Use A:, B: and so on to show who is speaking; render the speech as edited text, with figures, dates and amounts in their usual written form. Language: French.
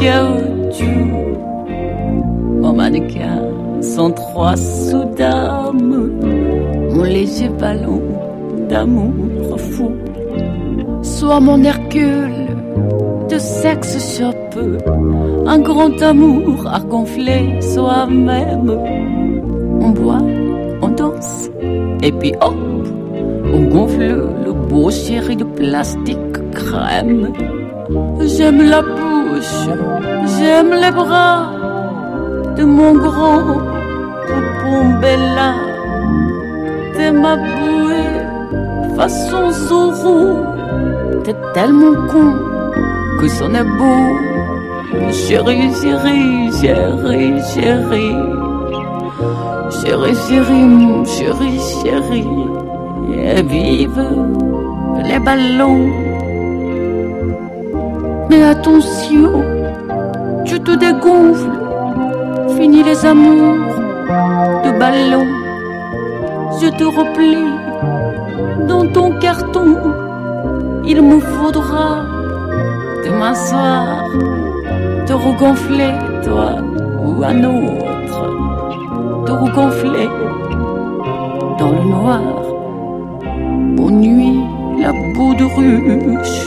A: caoutchouc. Mon mannequin, 103 sous d'âme, mon léger ballon d'amour fou. Sois mon Hercule de sexe chopeux, un grand amour à gonfler soi-même. On boit, on danse, et puis hop, on gonfle le beau chéri de plastique crème. J'aime la bouche, j'aime les bras de mon grand poupon Bella. T'es ma bouée, façon Zorro. T'es tellement con que c'en est beau. Chérie, chérie, chérie, chérie. Chérie, chérie, chérie, chérie. Et vive les ballons. Mais attention, tu te dégonfles. Fini les amours de ballon. Je te replie dans ton carton. Il me faudra demain soir te regonfler, toi ou un autre. Te regonfler dans le noir. Bonne nuit, la boue de ruche.